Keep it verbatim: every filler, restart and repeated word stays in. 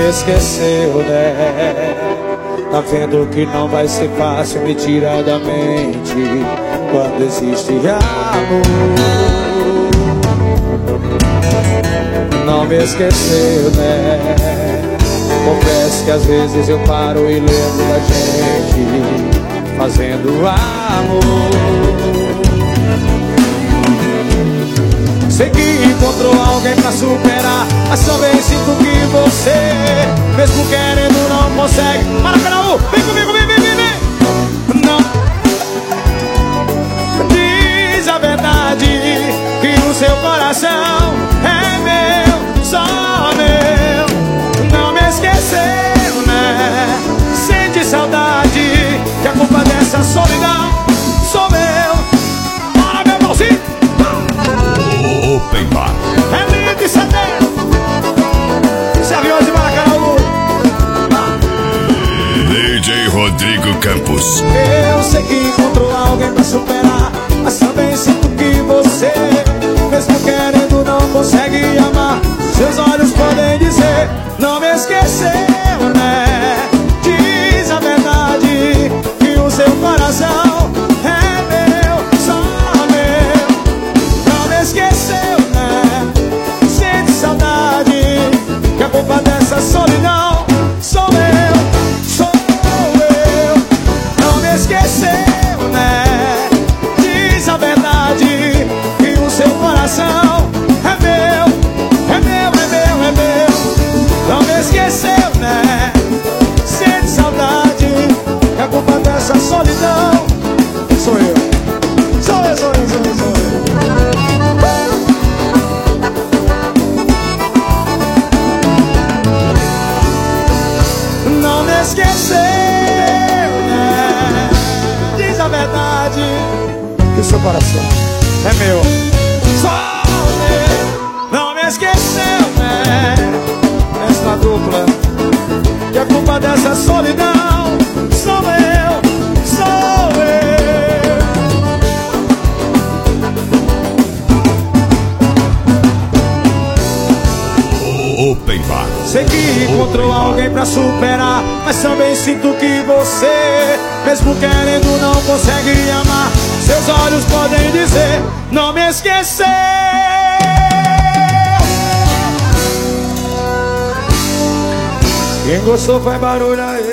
me esqueceu, né? Tá vendo que não vai ser fácil me tirar da mente quando existe amor. Não me esqueceu, né? Confesso que às vezes eu paro e lembro da gente fazendo amor. Sei que encontrou alguém pra superar, mas também sinto que você, mesmo querendo, não consegue. Maracanã, vem comigo, vem, vem, vem, vem. Não diz a verdade que o seu coração é meu, só meu. Não me esqueceu, né? Sente saudade, que a culpa dessa solidão sou meu. Bora, meu irmãozinho. Open Bar. É lindo e setembro. Sergiões de Maracanã. D J Rodrigo Campos. Eu sei que encontrou alguém pra superar, mas também sinto que você, mesmo querendo, não consegue amar. Seus olhos podem dizer, não me esqueceu, né? Diz a verdade, que o seu coração é meu, só meu. Não me esqueceu, né? Sente saudade, que a culpa dessa solidão sou eu, sou eu. Não me esqueceu, né? Diz a verdade, que o seu coração é meu, é meu, é meu, é meu. Não me esqueceu, né? Sente saudade, que a culpa dessa solidão sou eu, sou eu, sou eu, sou eu, sou eu. Não me esqueceu, né? Diz a verdade, que o seu coração é meu, só meu. Não me esqueceu, né? Essa dupla, que a culpa dessa solidão sou eu, sou eu. Open Bar. Sei que encontrou alguém pra superar, mas também sinto que você, mesmo querendo, não consegue amar. Seus olhos podem dizer, não me esqueceu. Quem gostou faz barulho aí.